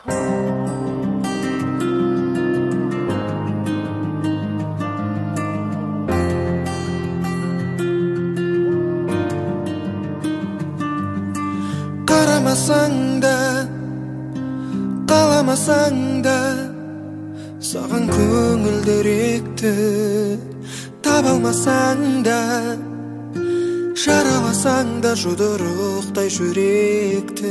Қарамасаң да, қаламасаң да, саған көңілдіректі таба алмасаң да, жараласаң да жұдырықтай жүректі.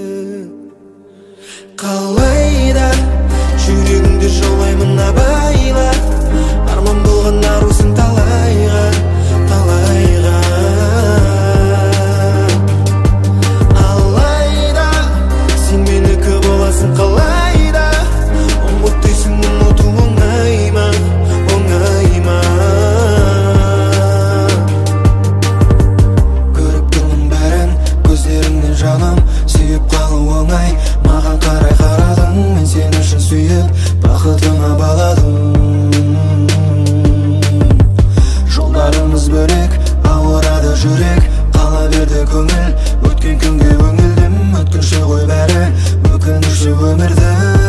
Қалайда жүрегіңді жаулаймын абайла, арман болған арусың талайға, талайға. Алайда сен менікі боласың қалайда, ұмыт дейсің ұмыту оңай ма, оңай ма. Көріп тұрмын бәрін көздеріңнен жаным, сүйіп қалу оңай. Маған қарай қарадың, мен сен үшін сүйіп бақытыңа баладым. Жолдарымыз бөлек, ауырады жүрек, қала берді көңіл. Өткен күнге өңілдім, өткінші ғой бәрі, өкініші өмірді.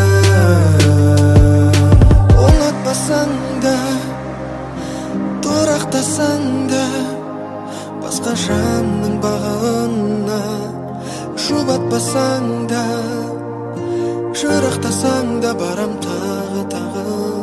Ұнатпасаң да, тұрақтасаң да, басқа жанның бағына жұбатпасаң да, жырақтасаң да барам тағы